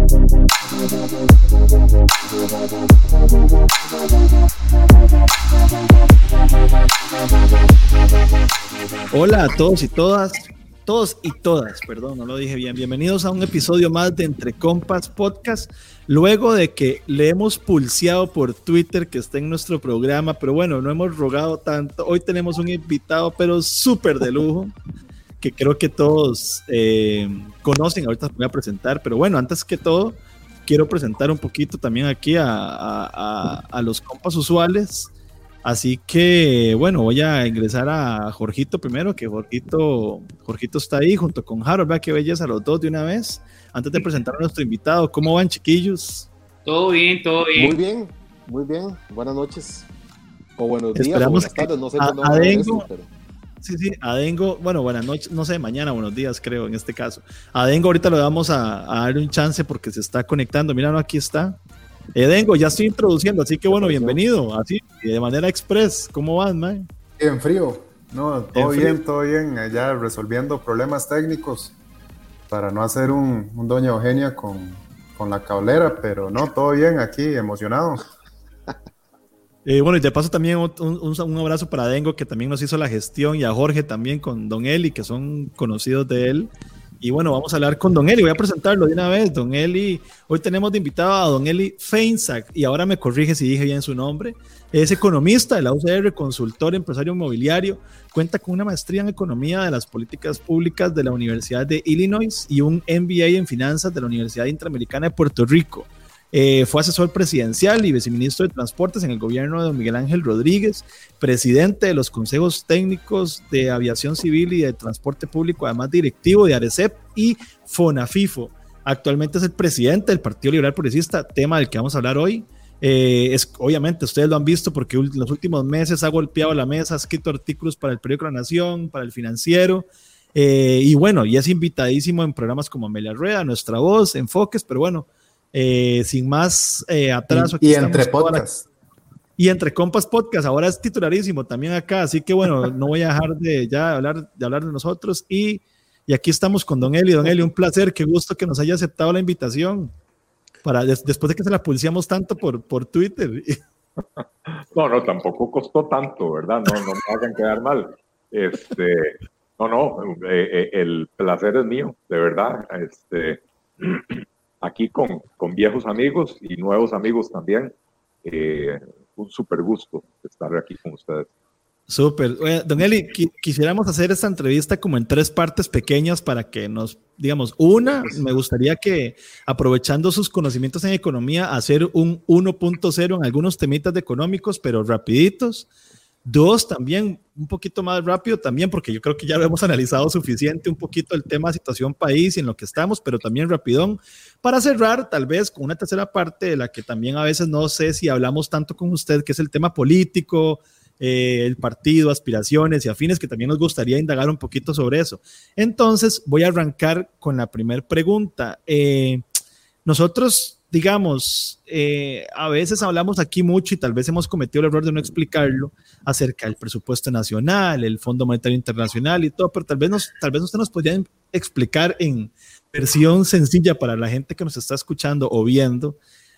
Hola a todos y todas, perdón, no lo dije bien. Bienvenidos a un episodio más de Entre Compas Podcast. Luego de que le hemos pulseado por Twitter que está en nuestro programa, pero bueno, no hemos rogado tanto. Hoy tenemos un invitado, pero súper de lujo, que creo que todos conocen. Ahorita voy a presentar, pero bueno, antes que todo, quiero presentar un poquito también aquí a los compas usuales. Así que, bueno, voy a ingresar a Jorgito primero, que Jorgito está ahí junto con Harold. Vea qué belleza los dos de una vez. Antes de presentar a nuestro invitado, ¿cómo van, chiquillos? Todo bien, todo bien. Muy bien. Buenas noches. O buenos días, Esperamos o buenas tardes, no sé cuándo a van a ver Dengo, esto, pero... Sí, a Dengo, bueno, buenas noches, no sé, mañana, buenos días, creo, en este caso. A Dengo ahorita le vamos a dar un chance porque se está conectando. Mira, no, aquí está. Dengo, ya estoy introduciendo, así que bueno, bienvenido, así, de manera express. ¿Cómo vas, man? En frío, no, todo bien, ya resolviendo problemas técnicos para no hacer un Doña Eugenia con la cablera, pero no, todo bien aquí, emocionado. Bueno, y de paso también un abrazo para Dengo, que también nos hizo la gestión, y a Jorge también con Don Eli, que son conocidos de él. Y bueno, vamos a hablar con Don Eli, voy a presentarlo de una vez. Don Eli, hoy tenemos de invitado a Don Eli Feinsack, y ahora me corrige si dije bien su nombre. Es economista de la UCR, consultor, empresario inmobiliario, cuenta con una maestría en economía de las políticas públicas de la Universidad de Illinois y un MBA en finanzas de la Universidad Interamericana de Puerto Rico. Fue asesor presidencial y viceministro de Transportes en el gobierno de don Miguel Ángel Rodríguez, presidente de los consejos técnicos de aviación civil y de transporte público, además directivo de ARECEP y FONAFIFO. Actualmente es el presidente del Partido Liberal Progresista, tema del que vamos a hablar hoy. Obviamente ustedes lo han visto porque en los últimos meses ha golpeado la mesa, ha escrito artículos para el periódico La Nación, para el Financiero, y bueno, y es invitadísimo en programas como Amelia Rueda, Nuestra Voz, Enfoques, pero bueno, sin más atraso. Y entre podcasts. Y entre compas podcast, ahora es titularísimo también acá, así que bueno, no voy a dejar de hablar de nosotros, y aquí estamos con Don Eli. Don Eli, un placer, qué gusto que nos haya aceptado la invitación, después de que se la pulseamos tanto por Twitter. No, tampoco costó tanto, ¿verdad? No me hagan quedar mal. El placer es mío, de verdad. Aquí con viejos amigos y nuevos amigos también. Un súper gusto estar aquí con ustedes. Súper. Don Eli, quisiéramos hacer esta entrevista como en 3 partes pequeñas para que nos, digamos, me gustaría que, aprovechando sus conocimientos en economía, hacer un 1.0 en algunos temitas económicos, pero rapiditos. 2, también un poquito más rápido también, porque yo creo que ya lo hemos analizado suficiente, un poquito el tema situación país y en lo que estamos, pero también rapidón, para cerrar tal vez con una tercera parte de la que también a veces no sé si hablamos tanto con usted, que es el tema político, el partido, aspiraciones y afines, que también nos gustaría indagar un poquito sobre eso. Entonces voy a arrancar con la primera pregunta. Nosotros, digamos, a veces hablamos aquí mucho y tal vez hemos cometido el error de no explicarlo acerca del presupuesto nacional, el Fondo Monetario Internacional y todo, pero tal vez usted nos podría explicar en versión sencilla para la gente que nos está escuchando o viendo,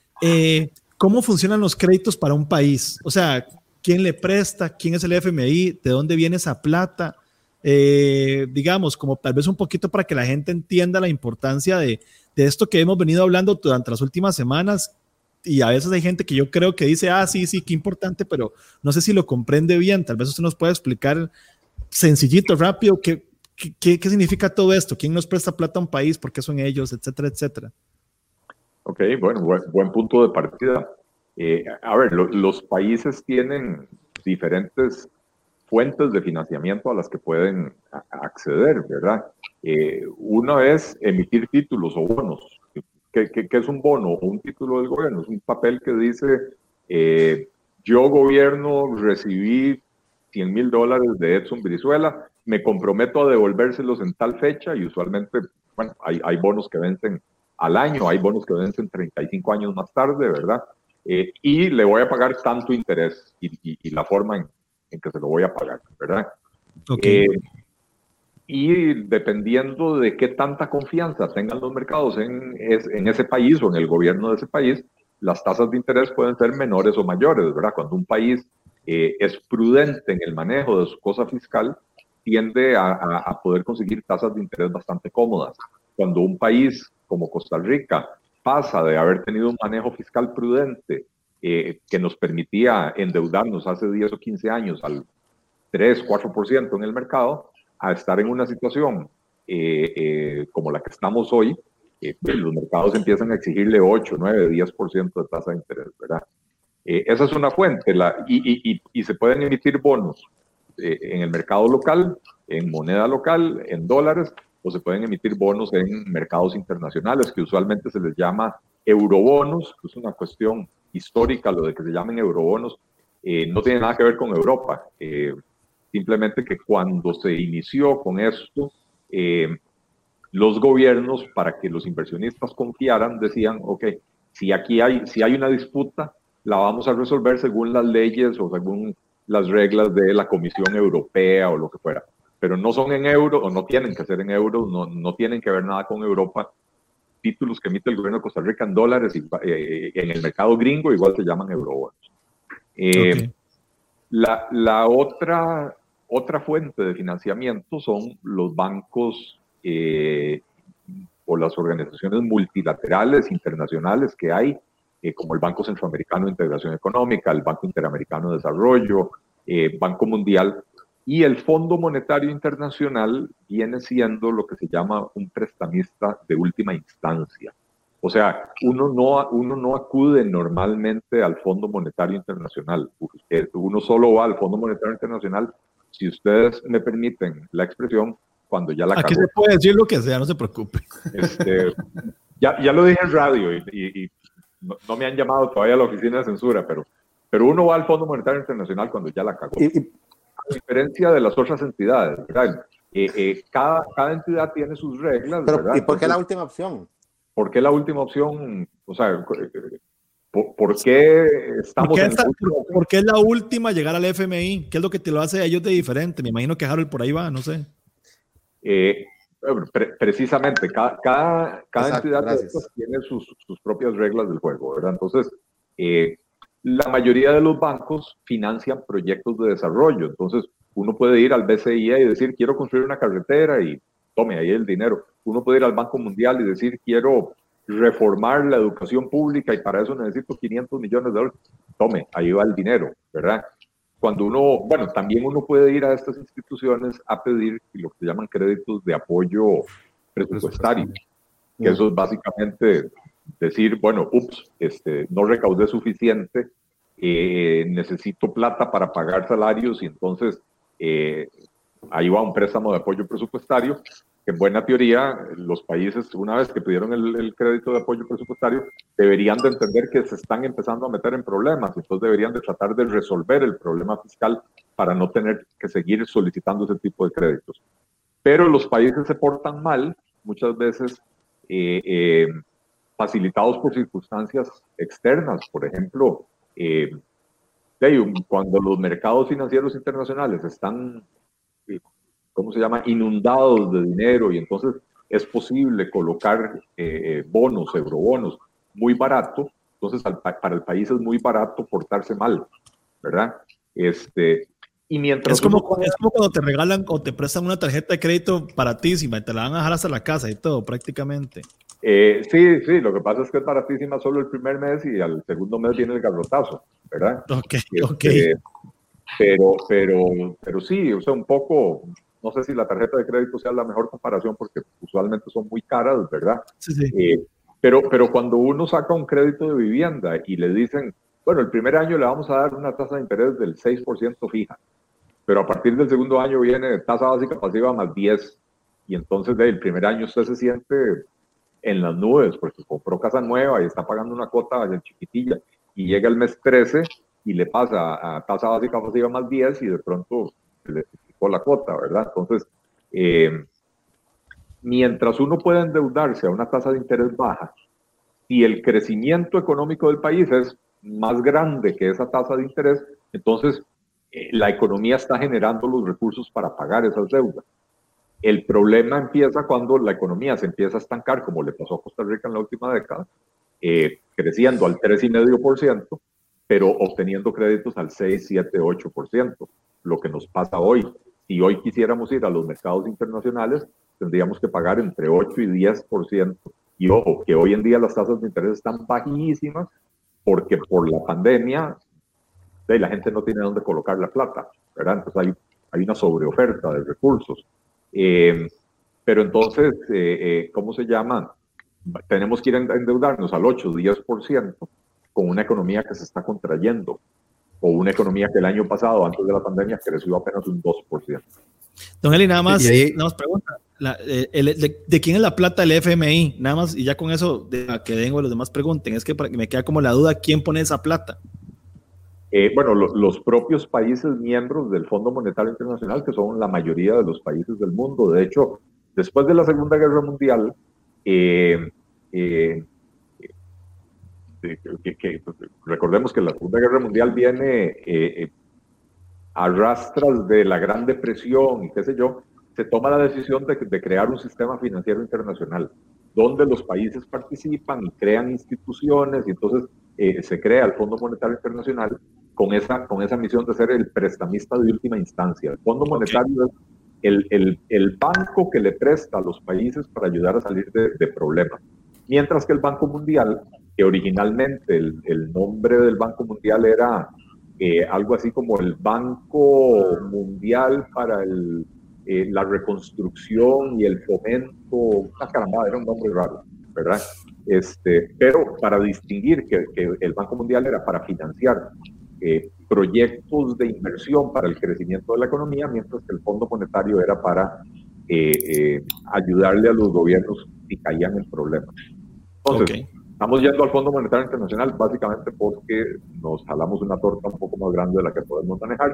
cómo funcionan los créditos para un país. O sea, ¿quién le presta? ¿Quién es el FMI? ¿De dónde viene esa plata? Digamos, como tal vez un poquito para que la gente entienda la importancia de esto que hemos venido hablando durante las últimas semanas, y a veces hay gente que yo creo que dice, sí, qué importante, pero no sé si lo comprende bien. Tal vez usted nos puede explicar sencillito, rápido, qué significa todo esto, quién nos presta plata a un país, por qué son ellos, etcétera, etcétera. Ok, bueno, buen punto de partida. A ver, los países tienen diferentes fuentes de financiamiento a las que pueden acceder, ¿verdad? Una es emitir títulos o bonos. ¿Qué es un bono o un título del gobierno? Es un papel que dice, yo gobierno recibí $100,000 de Edson Brizuela, me comprometo a devolvérselos en tal fecha, y usualmente, bueno, hay bonos que vencen al año, hay bonos que vencen 35 años más tarde, ¿verdad? Y le voy a pagar tanto interés y la forma en que se lo voy a pagar, ¿verdad? Okay. y dependiendo de qué tanta confianza tengan los mercados en ese país o en el gobierno de ese país, las tasas de interés pueden ser menores o mayores, ¿verdad? Cuando un país es prudente en el manejo de su cosa fiscal, tiende a poder conseguir tasas de interés bastante cómodas. Cuando un país como Costa Rica pasa de haber tenido un manejo fiscal prudente que nos permitía endeudarnos hace 10 o 15 años al 3, 4% en el mercado, a estar en una situación como la que estamos hoy, los mercados empiezan a exigirle 8, 9, 10% de tasa de interés, ¿verdad? Esa es una fuente, y se pueden emitir bonos en el mercado local, en moneda local, en dólares, o se pueden emitir bonos en mercados internacionales, que usualmente se les llama eurobonos, que es una cuestión histórica, lo de que se llamen eurobonos, no tiene nada que ver con Europa, simplemente que cuando se inició con esto, los gobiernos, para que los inversionistas confiaran, decían, ok, si hay una disputa, la vamos a resolver según las leyes o según las reglas de la Comisión Europea o lo que fuera. Pero no son en euros, o no tienen que ser en euros, no tienen que ver nada con Europa. Títulos que emite el gobierno de Costa Rica en dólares, en el mercado gringo igual se llaman eurobonos. Okay. La otra fuente de financiamiento son los bancos o las organizaciones multilaterales internacionales que hay, como el Banco Centroamericano de Integración Económica, el Banco Interamericano de Desarrollo, Banco Mundial, y el Fondo Monetario Internacional viene siendo lo que se llama un prestamista de última instancia. O sea, uno no acude normalmente al Fondo Monetario Internacional. Uno solo va al Fondo Monetario Internacional, si ustedes me permiten la expresión, cuando ya la cagó. Aquí se puede decir lo que sea, no se preocupe. Ya lo dije en radio y no me han llamado todavía a la oficina de censura, pero uno va al Fondo Monetario Internacional cuando ya la cagó. A diferencia de las otras entidades, ¿verdad? Cada entidad tiene sus reglas, pero, ¿verdad? ¿y por qué la última opción? ¿Por qué la última opción? O sea, ¿por qué estamos ¿Por qué es la última llegar al FMI? ¿Qué es lo que te lo hace a ellos de diferente? Me imagino que Harold por ahí va, no sé. Precisamente, cada entidad de estas tiene sus propias reglas del juego, ¿verdad? Entonces, la mayoría de los bancos financian proyectos de desarrollo. Entonces, uno puede ir al BCI y decir, quiero construir una carretera y tome ahí el dinero. Uno puede ir al Banco Mundial y decir, quiero reformar la educación pública y para eso necesito 500 millones de dólares. Tome, ahí va el dinero, ¿verdad? También uno puede ir a estas instituciones a pedir lo que se llaman créditos de apoyo presupuestario, que eso es básicamente decir, bueno, no recaudé suficiente, necesito plata para pagar salarios y entonces ahí va un préstamo de apoyo presupuestario, que en buena teoría los países, una vez que pidieron el crédito de apoyo presupuestario, deberían de entender que se están empezando a meter en problemas, entonces deberían de tratar de resolver el problema fiscal para no tener que seguir solicitando ese tipo de créditos. Pero los países se portan mal, muchas veces facilitados por circunstancias externas. Por ejemplo, cuando los mercados financieros internacionales están, ¿cómo se llama?, inundados de dinero y entonces es posible colocar bonos, eurobonos, muy barato, entonces para el país es muy barato portarse mal, ¿verdad? Y mientras es como cuando te regalan o te prestan una tarjeta de crédito baratísima y te la van a dejar hasta la casa y todo, prácticamente. Sí, lo que pasa es que es baratísima solo el primer mes y al segundo mes viene el garrotazo, ¿verdad? Ok. Pero sí, o sea, un poco, no sé si la tarjeta de crédito sea la mejor comparación porque usualmente son muy caras, ¿verdad? Sí. Pero cuando uno saca un crédito de vivienda y le dicen, bueno, el primer año le vamos a dar una tasa de interés del 6% fija, pero a partir del segundo año viene tasa básica pasiva más 10, y entonces el primer año usted se siente en las nubes porque compró casa nueva y está pagando una cuota chiquitilla, y llega el mes 13 y le pasa a tasa básica pasiva más 10 y de pronto le quitó la cuota, ¿verdad? Entonces, mientras uno pueda endeudarse a una tasa de interés baja, si el crecimiento económico del país es más grande que esa tasa de interés, entonces la economía está generando los recursos para pagar esas deudas. El problema empieza cuando la economía se empieza a estancar, como le pasó a Costa Rica en la última década, creciendo al 3,5%, pero obteniendo créditos al 6, 7, 8%, lo que nos pasa hoy. Si hoy quisiéramos ir a los mercados internacionales, tendríamos que pagar entre 8 y 10%. Y ojo, que hoy en día las tasas de interés están bajísimas porque por la pandemia la gente no tiene dónde colocar la plata, ¿verdad? Entonces hay una sobreoferta de recursos. Pero entonces, ¿cómo se llama? Tenemos que ir a endeudarnos al 8, 10% con una economía que se está contrayendo, o una economía que el año pasado, antes de la pandemia, creció apenas un 2%. Don Eli, nada más pregunta, ¿de quién es la plata del FMI? Nada más, y ya con eso, que vengo los demás pregunten, es que me queda como la duda, ¿quién pone esa plata? Bueno, los propios países miembros del Fondo Monetario Internacional, que son la mayoría de los países del mundo. De hecho, después de la Segunda Guerra Mundial, recordemos que la Segunda Guerra Mundial viene a rastras de la Gran Depresión y qué sé yo, se toma la decisión de crear un sistema financiero internacional, donde los países participan y crean instituciones, y entonces se crea el Fondo Monetario Internacional con esa misión de ser el prestamista de última instancia. El Fondo Monetario es el banco que le presta a los países para ayudar a salir de problemas. Mientras que el Banco Mundial, que originalmente el nombre del Banco Mundial era algo así como el Banco Mundial para la reconstrucción y el fomento, una carambada, era un nombre raro, ¿verdad? Pero para distinguir que el Banco Mundial era para financiar proyectos de inversión para el crecimiento de la economía, mientras que el Fondo Monetario era para ayudarle a los gobiernos si caían en problemas. Entonces, estamos yendo al Fondo Monetario Internacional básicamente porque nos jalamos una torta un poco más grande de la que podemos manejar,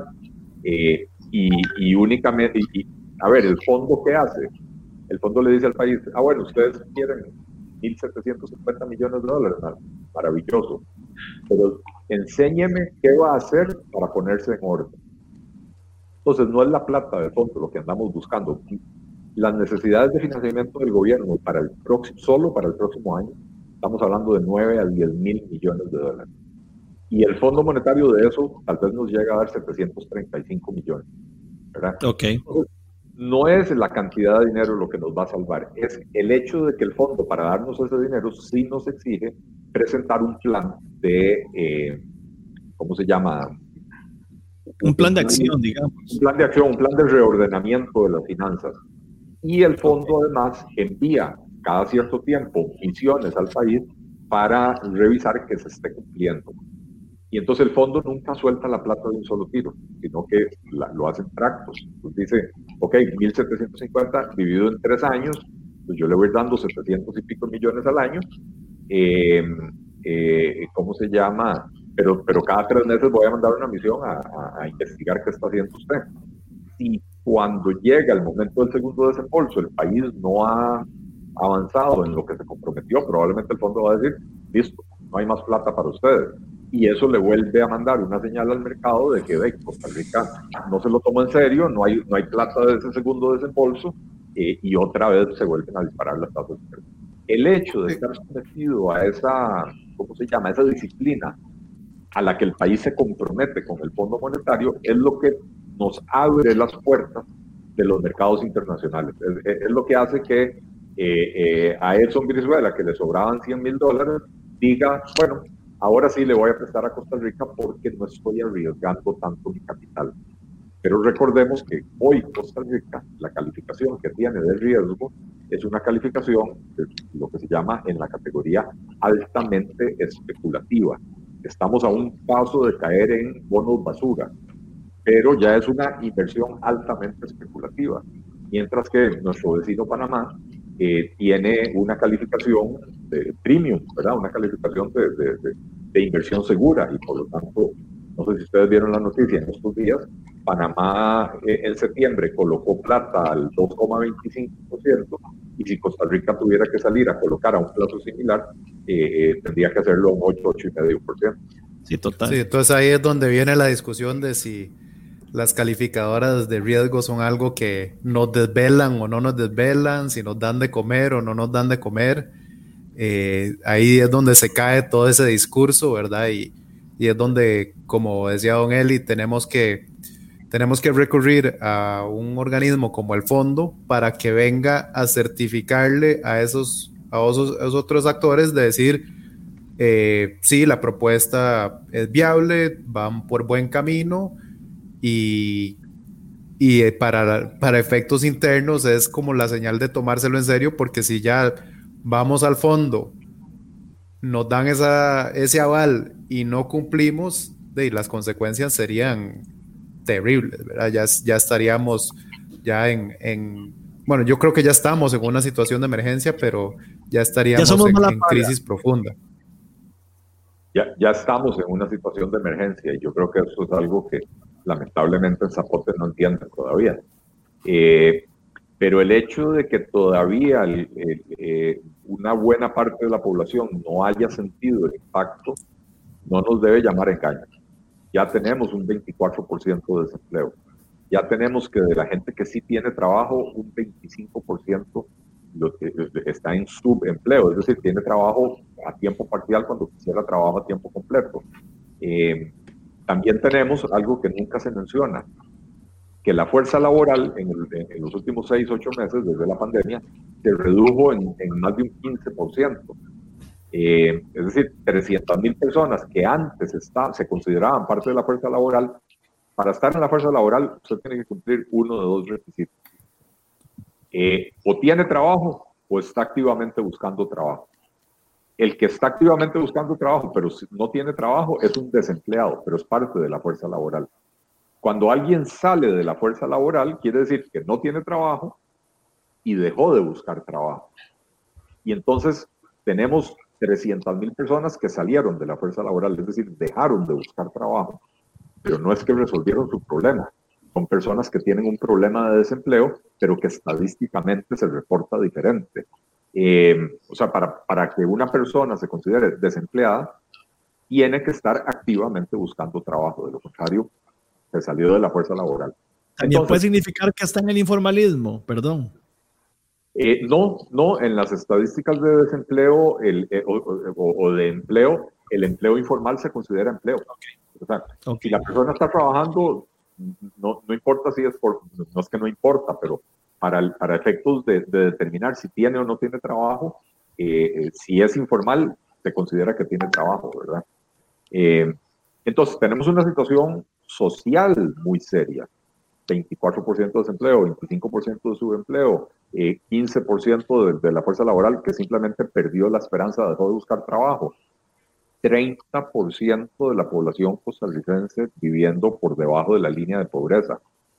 y únicamente, a ver, ¿el fondo qué hace? El fondo le dice al país, bueno, ustedes quieren 1.750 millones de dólares, maravilloso, pero enséñeme qué va a hacer para ponerse en orden. Entonces, no es la plata del fondo lo que andamos buscando. Las necesidades de financiamiento del gobierno solo para el próximo año, estamos hablando de 9 a 10 mil millones de dólares. Y el Fondo Monetario de eso tal vez nos llega a dar 735 millones, ¿verdad? Okay. No es la cantidad de dinero lo que nos va a salvar, es el hecho de que el fondo, para darnos ese dinero, sí nos exige presentar un plan de, ¿cómo se llama? Un plan de acción, digamos. Un plan de acción, un plan de reordenamiento de las finanzas. Y el fondo además envía cada cierto tiempo misiones al país para revisar que se esté cumpliendo. Y entonces el fondo nunca suelta la plata de un solo tiro, sino que lo hacen tractos. Entonces dice, ok, 1.750 dividido en 3 años, pues yo le voy dando 700 y pico millones al año. ¿Cómo se llama? Pero cada 3 meses voy a mandar una misión a investigar qué está haciendo usted. Si cuando llega el momento del segundo desembolso el país no ha avanzado en lo que se comprometió, probablemente el fondo va a decir, listo, no hay más plata para ustedes. Y eso le vuelve a mandar una señal al mercado de que Costa Rica no se lo tomó en serio, no hay plata de ese segundo desembolso, y otra vez se vuelven a disparar las tasas de interés. El hecho de estar sometido a esa, ¿cómo se llama?, esa disciplina a la que el país se compromete con el Fondo Monetario es lo que nos abre las puertas de los mercados internacionales. Es lo que hace que a Edson Brizuela, que le sobraban $100,000, diga, bueno, ahora sí le voy a prestar a Costa Rica porque no estoy arriesgando tanto mi capital. Pero recordemos que hoy Costa Rica, la calificación que tiene de riesgo es una calificación de lo que se llama en la categoría altamente especulativa. Estamos a un paso de caer en bonos basura, pero ya es una inversión altamente especulativa. Mientras que nuestro vecino Panamá tiene una calificación de premium, ¿verdad? Una calificación de inversión segura, y por lo tanto, no sé si ustedes vieron la noticia en estos días, Panamá en septiembre colocó plata al 2,25%, y si Costa Rica tuviera que salir a colocar a un plazo similar, tendría que hacerlo a un 8,5%. Sí, total. Sí, entonces ahí es donde viene la discusión de si las calificadoras de riesgo son algo que nos desvelan o no nos desvelan, si nos dan de comer o no nos dan de comer. Ahí es donde se cae todo ese discurso, ¿verdad? Y es donde, como decía Don Eli, tenemos que recurrir a un organismo como el fondo para que venga a certificarle a esos otros actores de decir, sí, la propuesta es viable, van por buen camino y para efectos internos es como la señal de tomárselo en serio, porque si ya vamos al fondo, nos dan ese aval y no cumplimos, las consecuencias serían terribles, ¿verdad? Ya estaríamos bueno, yo creo que ya estamos en una situación de emergencia, pero ya estaríamos en crisis profunda. Ya estamos en una situación de emergencia y yo creo que eso es algo que lamentablemente en Zapote no entienden todavía. Pero el hecho de que todavía una buena parte de la población no haya sentido el impacto no nos debe llamar engaño. Ya tenemos un 24% de desempleo. Ya tenemos que de la gente que sí tiene trabajo, un 25% está en subempleo, es decir, tiene trabajo a tiempo parcial cuando quisiera trabajo a tiempo completo. También tenemos algo que nunca se menciona, que la fuerza laboral en los últimos 6-8 meses desde la pandemia se redujo en más de un 15%. Es decir, 300,000 personas que antes se consideraban parte de la fuerza laboral. Para estar en la fuerza laboral, usted tiene que cumplir uno de dos requisitos. O tiene trabajo o está activamente buscando trabajo. El que está activamente buscando trabajo, pero no tiene trabajo, es un desempleado, pero es parte de la fuerza laboral. Cuando alguien sale de la fuerza laboral, quiere decir que no tiene trabajo y dejó de buscar trabajo. Y entonces tenemos 300,000 personas que salieron de la fuerza laboral, es decir, dejaron de buscar trabajo, pero no es que resolvieron su problema. Son personas que tienen un problema de desempleo, pero que estadísticamente se reporta diferente. O sea, para que una persona se considere desempleada, tiene que estar activamente buscando trabajo. De lo contrario, se salió de la fuerza laboral. También entonces, puede significar que está en el informalismo, perdón. No, en las estadísticas de desempleo o de empleo, el empleo informal se considera empleo. O sea, si la persona está trabajando, no importa si es no es que no importa, pero para efectos de determinar si tiene o no tiene trabajo, si es informal, se considera que tiene trabajo, ¿verdad? Entonces, tenemos una situación social muy seria. 24% de desempleo, 25% de subempleo, 15% de la fuerza laboral que simplemente perdió la esperanza, dejó de buscar trabajo. 30% de la población costarricense viviendo por debajo de la línea de pobreza.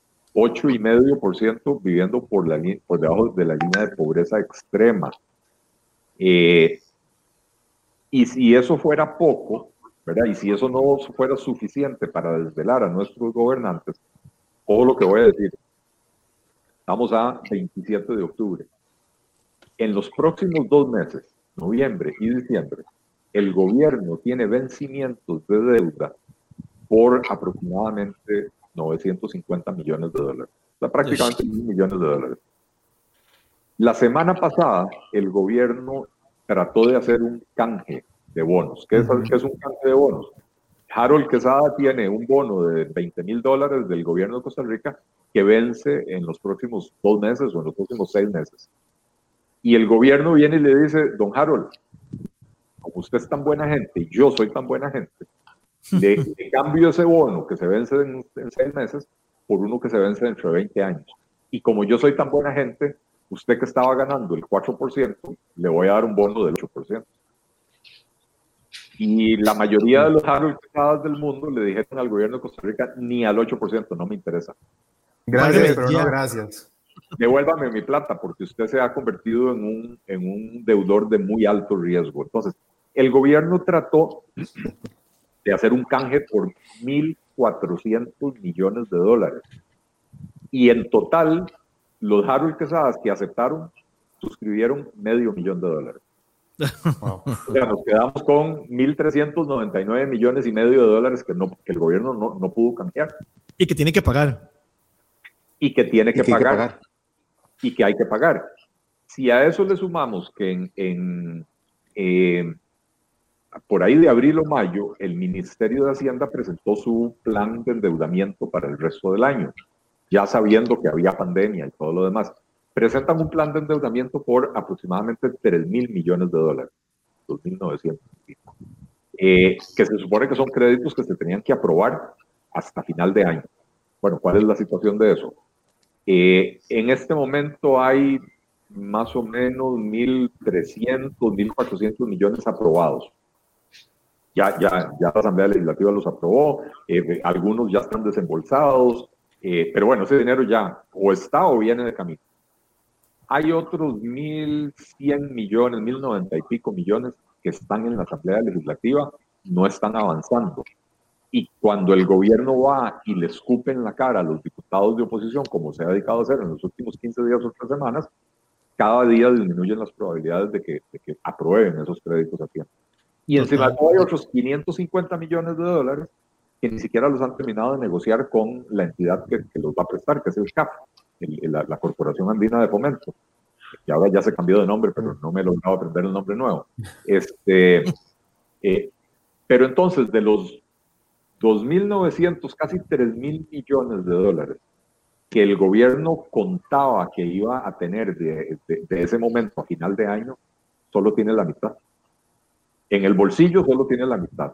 8,5% viviendo por debajo de la línea de pobreza extrema. Y si eso fuera poco, ¿verdad? Y si eso no fuera suficiente para desvelar a nuestros gobernantes, todo lo que voy a decir, estamos a 27 de octubre. En los próximos 2 meses, noviembre y diciembre, el gobierno tiene vencimientos de deuda por aproximadamente 950 millones de dólares. O sea, prácticamente 1,000 millones de dólares. La semana pasada, el gobierno trató de hacer un canje de bonos. ¿Qué es un canje de bonos? Harold Quesada tiene un bono de $20,000 del gobierno de Costa Rica que vence en los próximos 2 meses o en los próximos 6 meses. Y el gobierno viene y le dice, don Harold, como usted es tan buena gente y yo soy tan buena gente, le cambio ese bono que se vence en 6 meses por uno que se vence dentro de 20 años. Y como yo soy tan buena gente, usted que estaba ganando el 4%, le voy a dar un bono del 8%. Y la mayoría de los Harold Quesadas del mundo le dijeron al gobierno de Costa Rica, ni al 8%, no me interesa. Gracias, pero no gracias. Devuélvame mi plata, porque usted se ha convertido en un deudor de muy alto riesgo. Entonces, el gobierno trató de hacer un canje por 1,400 millones de dólares. Y en total, los Harold Quesadas que aceptaron, suscribieron $500,000 de dólares. Wow. O sea, nos quedamos con 1.399 millones y medio de dólares que el gobierno no pudo canjear. Y que tiene que pagar. Y que tiene que Y que hay que pagar. pagar. Y que hay que pagar. Si a eso le sumamos que por ahí de abril o mayo, el Ministerio de Hacienda presentó su plan de endeudamiento para el resto del año, ya sabiendo que había pandemia y todo lo demás. Presentan un plan de endeudamiento por aproximadamente 3.000 millones de dólares, 2.900. Que se supone que son créditos que se tenían que aprobar hasta final de año. Bueno, ¿cuál es la situación de eso? En este momento hay más o menos 1.300, 1.400 millones aprobados. Ya la Asamblea Legislativa los aprobó, algunos ya están desembolsados, pero bueno, ese dinero ya o está o viene de camino. Hay otros 1.100 millones, 1.090 y pico millones que están en la Asamblea Legislativa, no están avanzando. Y cuando el gobierno va y le escupe en la cara a los diputados de oposición, como se ha dedicado a hacer en los últimos 15 días o 3 semanas, cada día disminuyen las probabilidades de que aprueben esos créditos a tiempo. Y encima hay otros 550 millones de dólares que ni siquiera los han terminado de negociar con la entidad que los va a prestar, que es el CAF, la Corporación Andina de Fomento, que ahora ya se cambió de nombre, pero no me he logrado aprender el nombre nuevo. Pero entonces, de los 2.900, casi 3.000 millones de dólares que el gobierno contaba que iba a tener de ese momento a final de año, solo tiene la mitad. En el bolsillo solo tiene la mitad.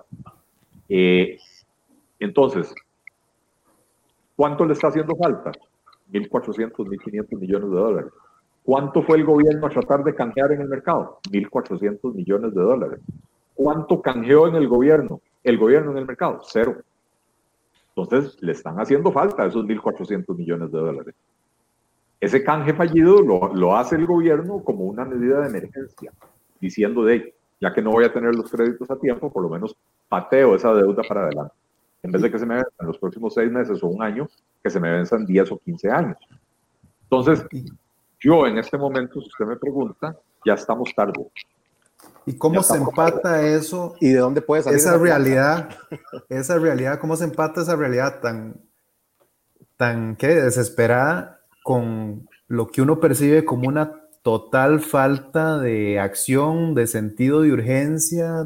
Entonces, ¿cuánto le está haciendo falta? 1.400, 1.500 millones de dólares. ¿Cuánto fue el gobierno a tratar de canjear en el mercado? 1.400 millones de dólares. ¿Cuánto canjeó en el gobierno en el mercado? 0. Entonces, le están haciendo falta esos 1.400 millones de dólares. Ese canje fallido lo hace el gobierno como una medida de emergencia, diciendo ya que no voy a tener los créditos a tiempo, por lo menos pateo esa deuda para adelante. En vez de que se me venzan los próximos 6 meses o un año, que se me venzan 10 o 15 años. Entonces, yo en este momento, si usted me pregunta, ya estamos tarde. ¿Y cómo se empata eso? ¿Y de dónde puede salir esa realidad? ¿Cómo se empata esa realidad tan desesperada con lo que uno percibe como una total falta de acción, de sentido de urgencia,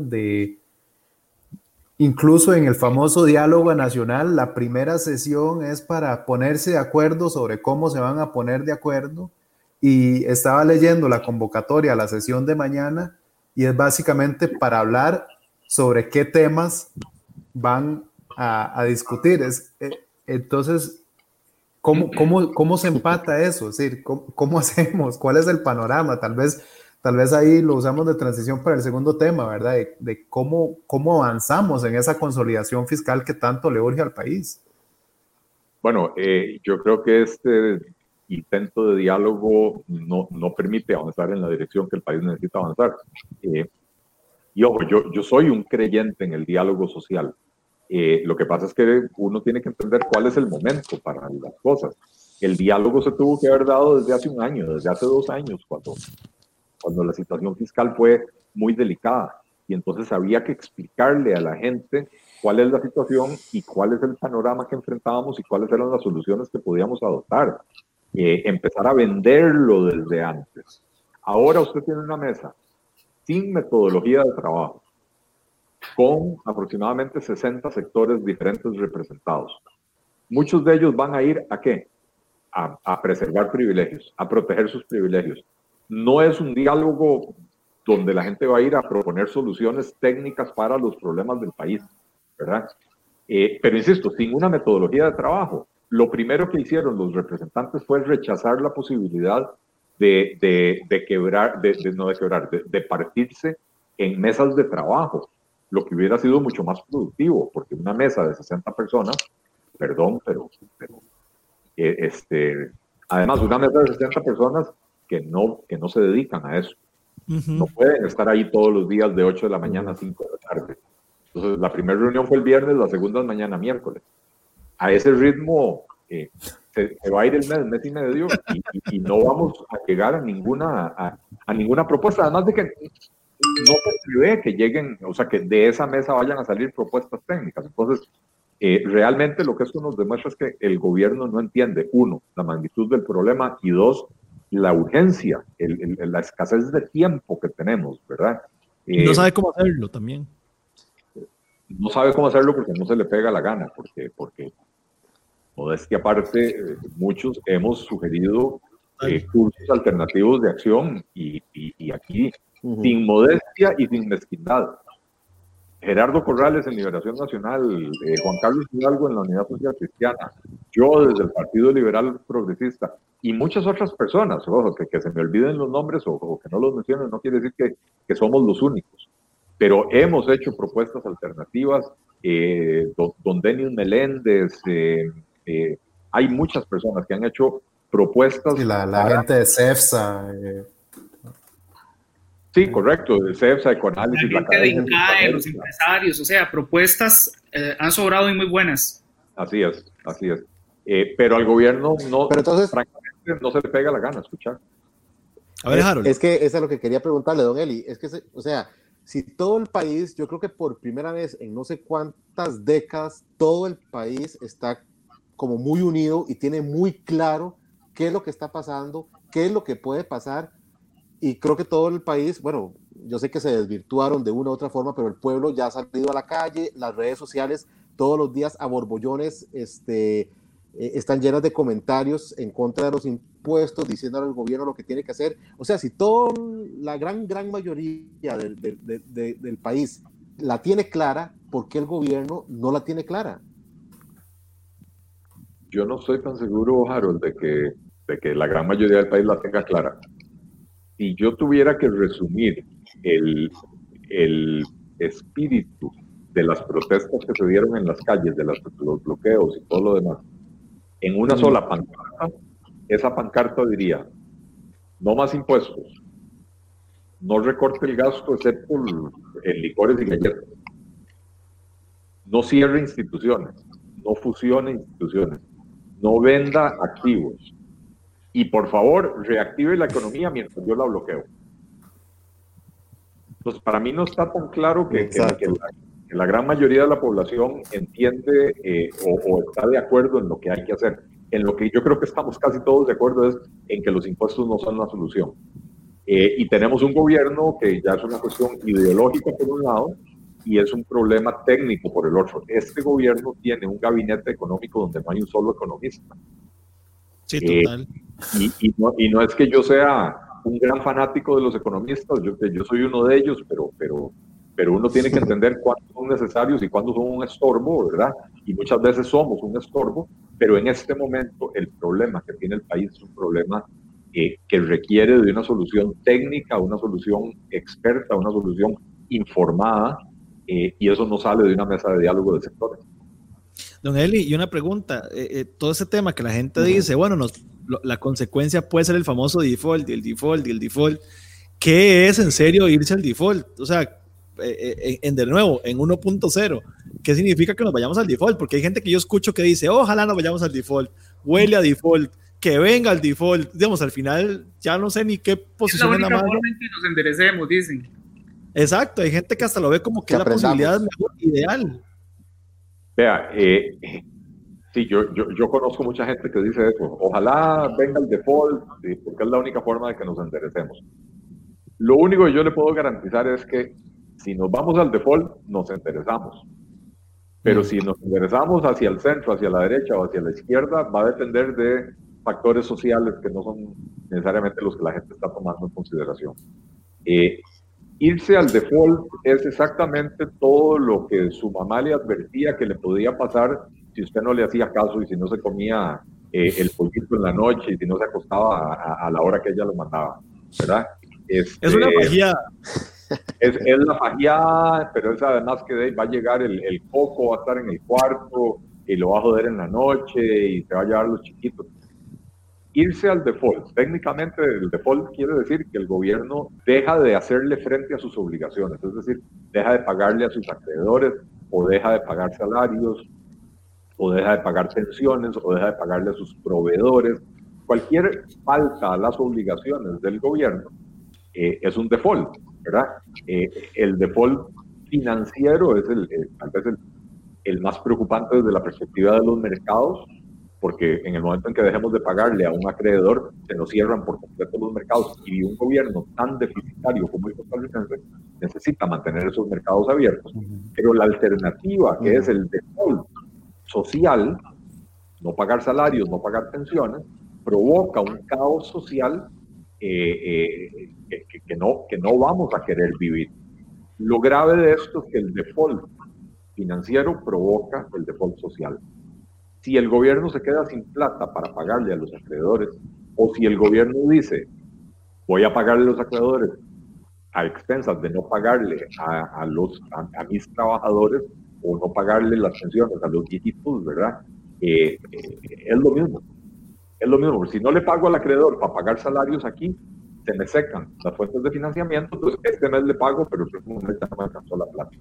incluso en el famoso diálogo nacional, la primera sesión es para ponerse de acuerdo sobre cómo se van a poner de acuerdo? Y estaba leyendo la convocatoria a la sesión de mañana y es básicamente para hablar sobre qué temas van a discutir. Entonces, ¿cómo se empata eso? Es decir, ¿cómo hacemos? ¿Cuál es el panorama? Tal vez ahí lo usamos de transición para el segundo tema, ¿verdad? De cómo avanzamos en esa consolidación fiscal que tanto le urge al país. Bueno, yo creo que este intento de diálogo no permite avanzar en la dirección que el país necesita avanzar. Y ojo, yo soy un creyente en el diálogo social. Lo que pasa es que uno tiene que entender cuál es el momento para las cosas. El diálogo se tuvo que haber dado desde hace un año, desde hace 2 años, cuando la situación fiscal fue muy delicada. Y entonces había que explicarle a la gente cuál es la situación y cuál es el panorama que enfrentábamos y cuáles eran las soluciones que podíamos adoptar. Empezar a venderlo desde antes. Ahora usted tiene una mesa sin metodología de trabajo, con aproximadamente 60 sectores diferentes representados. Muchos de ellos van a ir ¿a qué? A preservar privilegios, a proteger sus privilegios. No es un diálogo donde la gente va a ir a proponer soluciones técnicas para los problemas del país, ¿verdad? Pero insisto, sin una metodología de trabajo. Lo primero que hicieron los representantes fue rechazar la posibilidad de partirse en mesas de trabajo, lo que hubiera sido mucho más productivo, porque una mesa de 60 personas, perdón, pero además una mesa de 60 personas que no se dedican a eso. No pueden estar ahí todos los días de 8 de la mañana a 5 de la tarde. Entonces, la primera reunión fue el viernes, la segunda es mañana miércoles. A ese ritmo se va a ir el mes y medio y no vamos a llegar a ninguna propuesta. Además de que no se prevé que lleguen, o sea, que de esa mesa vayan a salir propuestas técnicas. Entonces, realmente lo que esto nos demuestra es que el gobierno no entiende, uno, la magnitud del problema, y dos, la urgencia, la escasez de tiempo que tenemos, ¿verdad? No sabe cómo hacerlo también. No sabe cómo hacerlo porque no se le pega la gana, porque modestia aparte, muchos hemos sugerido cursos alternativos de acción y aquí, sin modestia y sin mezquindad. Gerardo Corrales en Liberación Nacional, Juan Carlos Hidalgo en la Unidad Social Cristiana, yo desde el Partido Liberal Progresista y muchas otras personas, ojo, que se me olviden los nombres o que no los mencionen, no quiere decir que somos los únicos, pero hemos hecho propuestas alternativas, don Denis Meléndez, hay muchas personas que han hecho propuestas. Y la gente de CEFSA. Sí, correcto, de CEFSA, Ecoanálisis, la gente de INCAE, los empresarios, o sea, propuestas han sobrado y muy buenas. Así es. Pero al gobierno no, pero entonces, francamente, no se le pega la gana escuchar. A ver, Harold. Es que eso es lo que quería preguntarle, don Eli. Es que, o sea, si todo el país, yo creo que por primera vez en no sé cuántas décadas, todo el país está como muy unido y tiene muy claro qué es lo que está pasando, qué es lo que puede pasar. Y creo que todo el país, bueno, yo sé que se desvirtuaron de una u otra forma, pero el pueblo ya ha salido a la calle, las redes sociales todos los días a borbollones están llenas de comentarios en contra de los impuestos, diciéndole al gobierno lo que tiene que hacer. O sea, si toda la gran mayoría del país la tiene clara, ¿por qué el gobierno no la tiene clara? Yo no estoy tan seguro, Harold, de que la gran mayoría del país la tenga clara. Si yo tuviera que resumir el espíritu de las protestas que se dieron en las calles, de los bloqueos y todo lo demás, en una sola pancarta, esa pancarta diría: no más impuestos, no recorte el gasto excepto en licores y galletas, no cierre instituciones, no fusione instituciones, no venda activos, y por favor, reactive la economía mientras yo la bloqueo. Entonces, para mí no está tan claro que la gran mayoría de la población entiende o está de acuerdo en lo que hay que hacer. En lo que yo creo que estamos casi todos de acuerdo es en que los impuestos no son la solución. Y tenemos un gobierno que ya es una cuestión ideológica por un lado y es un problema técnico por el otro. Este gobierno tiene un gabinete económico donde no hay un solo economista. Sí, total. Y no es que yo sea un gran fanático de los economistas, yo soy uno de ellos, pero uno tiene que entender cuándo son necesarios y cuándo son un estorbo, ¿verdad? Y muchas veces somos un estorbo, pero en este momento el problema que tiene el país es un problema que requiere de una solución técnica, una solución experta, una solución informada, y eso no sale de una mesa de diálogo de sectores. Don Eli, y una pregunta, todo ese tema que la gente dice, bueno, la consecuencia puede ser el famoso default, el default, ¿qué es en serio irse al default? O sea, de nuevo, en 1.0, ¿qué significa que nos vayamos al default? Porque hay gente que yo escucho que dice, ojalá nos vayamos al default, huele a default, que venga al default, digamos, al final ya no sé ni qué posición es la única forma en que nos enderecemos, dicen. Exacto, hay gente que hasta lo ve como que es la posibilidad mejor, ideal. Vea, sí, yo conozco mucha gente que dice eso, ojalá venga el default, porque es la única forma de que nos enderecemos. Lo único que yo le puedo garantizar es que si nos vamos al default, nos enderezamos. Pero si nos enderezamos hacia el centro, hacia la derecha o hacia la izquierda, va a depender de factores sociales que no son necesariamente los que la gente está tomando en consideración. Irse al default es exactamente todo lo que su mamá le advertía que le podía pasar si usted no le hacía caso y si no se comía el pollito en la noche y si no se acostaba a la hora que ella lo mandaba, ¿verdad? Es una fagiada. Es la fagiada, pero es además que va a llegar el coco, va a estar en el cuarto y lo va a joder en la noche y se va a llevar a los chiquitos. Irse al default, técnicamente el default quiere decir que el gobierno deja de hacerle frente a sus obligaciones, es decir, deja de pagarle a sus acreedores o deja de pagar salarios o deja de pagar pensiones o deja de pagarle a sus proveedores. Cualquier falta a las obligaciones del gobierno es un default. ¿verdad? El default financiero es tal vez el más preocupante desde la perspectiva de los mercados, porque en el momento en que dejemos de pagarle a un acreedor, se nos cierran por completo los mercados, y un gobierno tan deficitario como el costarricense necesita mantener esos mercados abiertos. Pero la alternativa, que es el default social, no pagar salarios, no pagar pensiones, provoca un caos social que no vamos a querer vivir. Lo grave de esto es que el default financiero provoca el default social. Si el gobierno se queda sin plata para pagarle a los acreedores, o si el gobierno dice, voy a pagarle a los acreedores a expensas de no pagarle a mis trabajadores, o no pagarle las pensiones a los viejitos, ¿verdad? Es lo mismo. Es lo mismo. Si no le pago al acreedor para pagar salarios aquí, se me secan las fuentes de financiamiento, entonces este mes le pago, pero el próximo mes ya no me alcanzó la plata.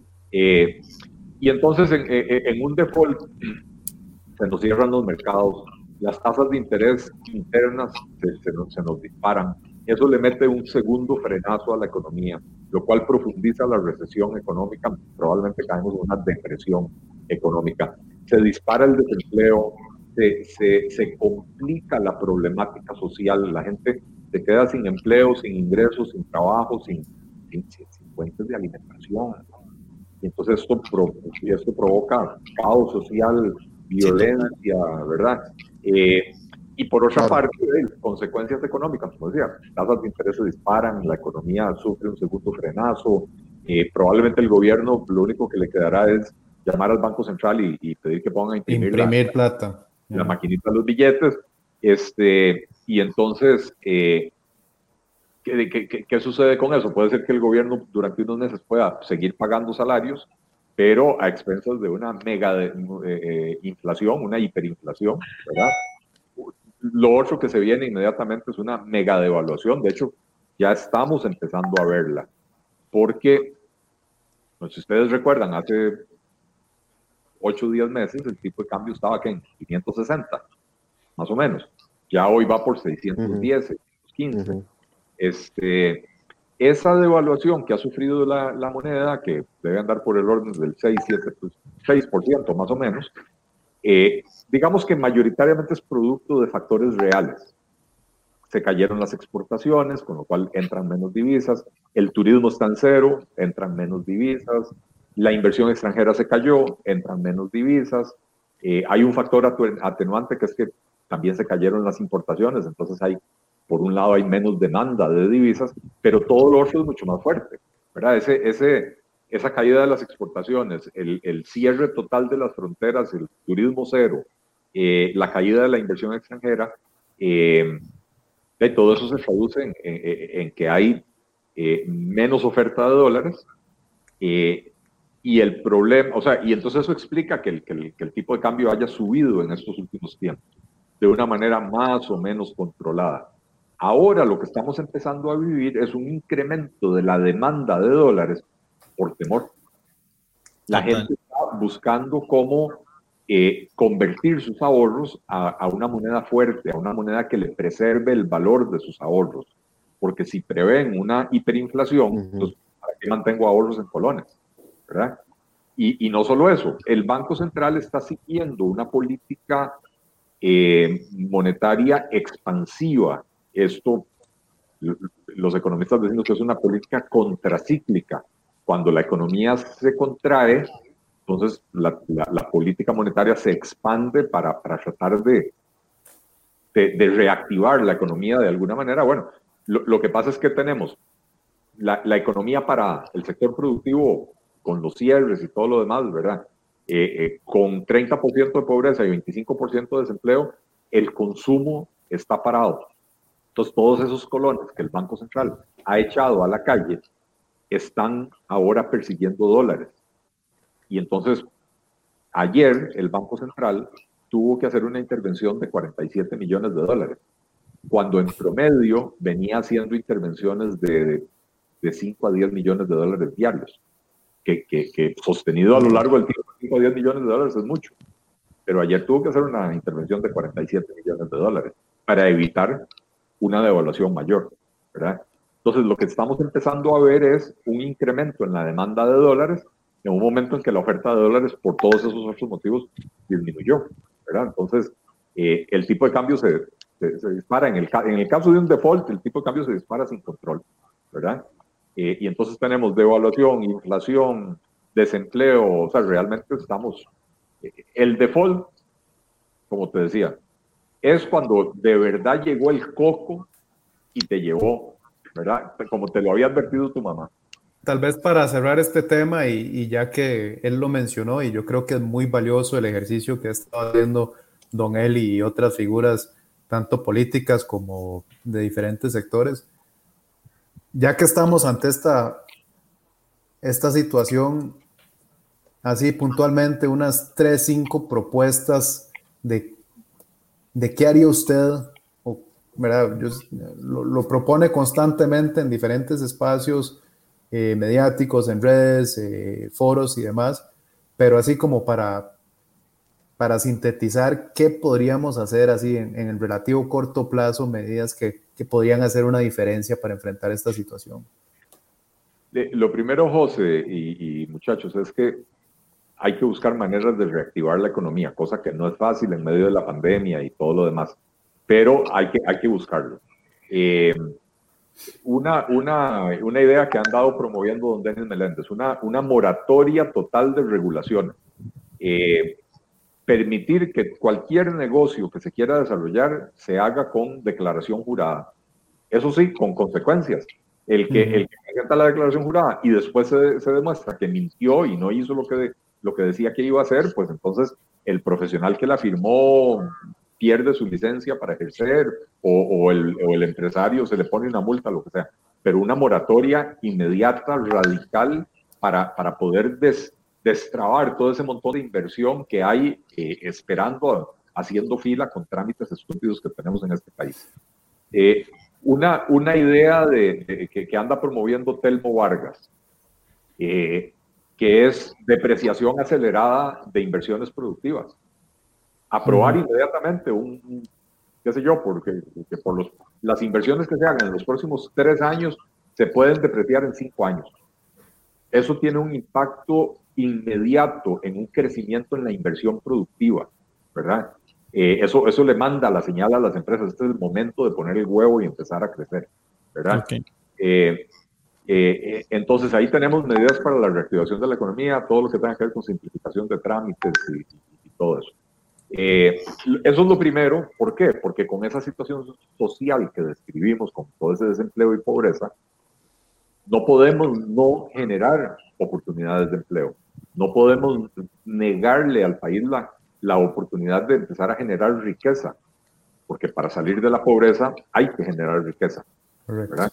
Y entonces en un default se nos cierran los mercados, las tasas de interés internas se nos disparan. Eso le mete un segundo frenazo a la economía, lo cual profundiza la recesión económica. Probablemente caemos en una depresión económica. Se dispara el desempleo, se complica la problemática social. La gente se queda sin empleo, sin ingresos, sin trabajo, sin fuentes de alimentación. Y entonces esto provoca caos social, violencia, ¿verdad? Y por otra parte, consecuencias económicas, como decía, tasas de interés se disparan, la economía sufre un segundo frenazo, probablemente el gobierno lo único que le quedará es llamar al Banco Central y pedir que pongan a imprimir plata. La maquinita de los billetes, y entonces, ¿qué sucede con eso? Puede ser que el gobierno durante unos meses pueda seguir pagando salarios, pero a expensas de una mega inflación, una hiperinflación, ¿verdad? Lo otro que se viene inmediatamente es una mega devaluación. De hecho, ya estamos empezando a verla, porque, pues, si ustedes recuerdan, hace 8 o 10 meses el tipo de cambio estaba en 560, más o menos. Ya hoy va por 610, 615. Esa devaluación que ha sufrido la moneda, que debe andar por el orden del 6% más o menos, digamos que mayoritariamente es producto de factores reales. Se cayeron las exportaciones, con lo cual entran menos divisas. El turismo está en cero, entran menos divisas. La inversión extranjera se cayó, entran menos divisas. Hay un factor atenuante, que es que también se cayeron las importaciones, entonces por un lado hay menos demanda de divisas, pero todo lo otro es mucho más fuerte, ¿verdad? Esa caída de las exportaciones, el cierre total de las fronteras, el turismo cero, la caída de la inversión extranjera, todo eso se traduce en que hay menos oferta de dólares, y el problema, y entonces eso explica que el tipo de cambio haya subido en estos últimos tiempos de una manera más o menos controlada. Ahora lo que estamos empezando a vivir es un incremento de la demanda de dólares por temor. La gente está buscando cómo convertir sus ahorros a una moneda fuerte, a una moneda que le preserve el valor de sus ahorros. Porque si prevén una hiperinflación, entonces, ¿para qué mantengo ahorros en colones? ¿Verdad? Y no solo eso, el Banco Central está siguiendo una política monetaria expansiva. Esto, los economistas dicen que es una política contracíclica. Cuando la economía se contrae, entonces la política monetaria se expande para tratar de reactivar la economía de alguna manera. Bueno, lo que pasa es que tenemos la economía para el sector productivo, con los cierres y todo lo demás, ¿verdad? Con 30% de pobreza y 25% de desempleo, el consumo está parado. Entonces, todos esos colones que el Banco Central ha echado a la calle están ahora persiguiendo dólares. Y entonces, ayer el Banco Central tuvo que hacer una intervención de 47 millones de dólares, cuando en promedio venía haciendo intervenciones de 5 a 10 millones de dólares diarios, que sostenido a lo largo del tiempo, 5 a 10 millones de dólares es mucho. Pero ayer tuvo que hacer una intervención de 47 millones de dólares para evitar una devaluación mayor, ¿verdad? Entonces, lo que estamos empezando a ver es un incremento en la demanda de dólares en un momento en que la oferta de dólares, por todos esos otros motivos, disminuyó, ¿verdad? Entonces, el tipo de cambio se dispara. En el caso de un default, el tipo de cambio se dispara sin control, ¿verdad? Y entonces tenemos devaluación, inflación, desempleo, o sea, realmente estamos... el default, como te decía, es cuando de verdad llegó el coco y te llevó, ¿verdad? Como te lo había advertido tu mamá. Tal vez para cerrar este tema y ya que él lo mencionó, y yo creo que es muy valioso el ejercicio que ha estado haciendo Don Eli y otras figuras, tanto políticas como de diferentes sectores, ya que estamos ante esta situación, así puntualmente, unas 3, 5 propuestas de qué haría usted, o, ¿verdad? Lo propone constantemente en diferentes espacios mediáticos, en redes, foros y demás, pero así como para sintetizar qué podríamos hacer así en el relativo corto plazo, medidas que podrían hacer una diferencia para enfrentar esta situación. Lo primero, José y muchachos, es que hay que buscar maneras de reactivar la economía, cosa que no es fácil en medio de la pandemia y todo lo demás, pero hay que buscarlo. Una idea que han dado promoviendo don Denis Meléndez, una moratoria total de regulaciones. Permitir que cualquier negocio que se quiera desarrollar se haga con declaración jurada. Eso sí, con consecuencias. El que presenta la declaración jurada y después se demuestra que mintió y no hizo lo que decía que iba a hacer, pues entonces el profesional que la firmó pierde su licencia para ejercer o el empresario se le pone una multa, lo que sea. Pero una moratoria inmediata, radical, para poder destrabar todo ese montón de inversión que hay esperando, haciendo fila con trámites estúpidos que tenemos en este país. Una idea que anda promoviendo Telmo Vargas, que es depreciación acelerada de inversiones productivas. Aprobar inmediatamente qué sé yo, porque por las inversiones que se hagan en los próximos 3 años se pueden depreciar en 5 años. Eso tiene un impacto inmediato en un crecimiento en la inversión productiva, ¿verdad? Eso le manda la señal a las empresas, este es el momento de poner el huevo y empezar a crecer, ¿verdad? Okay. Entonces ahí tenemos medidas para la reactivación de la economía, todo lo que tenga que ver con simplificación de trámites y todo eso. Eso es lo primero. ¿Por qué? Porque con esa situación social que describimos, con todo ese desempleo y pobreza, no podemos no generar oportunidades de empleo. No podemos negarle al país la oportunidad de empezar a generar riqueza, porque para salir de la pobreza hay que generar riqueza, ¿verdad?